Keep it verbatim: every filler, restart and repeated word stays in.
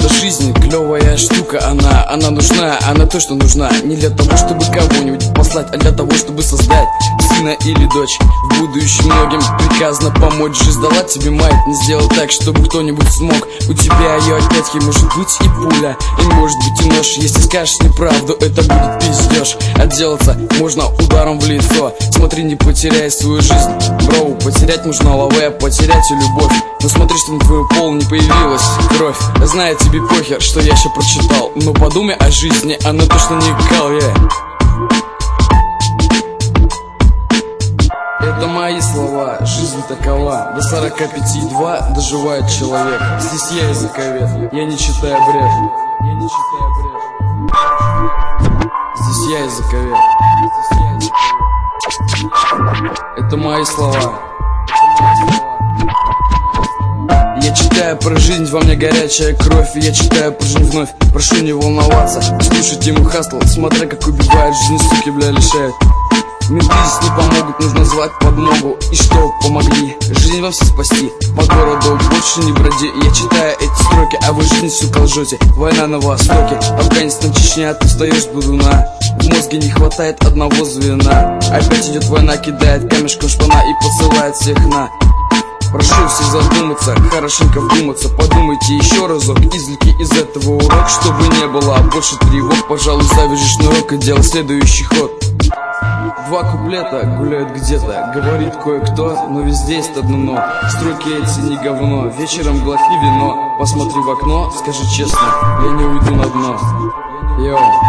Это жизнь, клевая штука, она, она нужна, она то, что нужна. Не для того, чтобы кого-нибудь послать, а для того, чтобы создать сына или дочь. В будущем многим приказано помочь. Жизнь дала тебе майк, не сделал так, чтобы кто-нибудь смог. У тебя ее опять-таки может быть и пуля, и может быть и нож. Если скажешь неправду, это будет пиздеж. Отделаться можно ударом в лицо. Смотри, не потеряй свою жизнь, броу. Потерять можно лаве, потерять и любовь. Но смотри, что на твою пол не появилась кровь. Знаю, тебе похер, что я еще прочитал, но подумай о жизни, она точно не кал, yeah. Это мои слова, жизнь такова. До сорока пяти два доживает человек. Здесь я языковед, я не читаю бред. Я не читаю бред. Здесь я языковед. Это мои слова. Я читаю про жизнь, во мне горячая кровь. И я читаю про жизнь вновь. Прошу не волноваться, слушать ему хастл. Смотря как убивает жизнь, суки, бля, лишают. Менты здесь не помогут, нужно звать подмогу. И что помогли? Жизнь вам все спасти. По городу больше не броди. Я читаю эти строки, а вы жизнь, сука, лжете. Война на востоке, Афганистан, Чечня. Ты встаешь с будуна. В мозге не хватает одного звена. Опять идет война, кидает камешком шпана и посылает всех на. Прошу всех задуматься, хорошенько вдуматься. Подумайте еще разок, извлеки из этого урок, чтобы не было больше тревог. Пожалуй, завяжешь шнурок и делай следующий ход. Два куплета гуляют где-то, говорит кое-кто, но везде есть одно но. Строки эти не говно, вечером глотни вино. Посмотри в окно, скажи честно, я не уйду на дно. Йоу.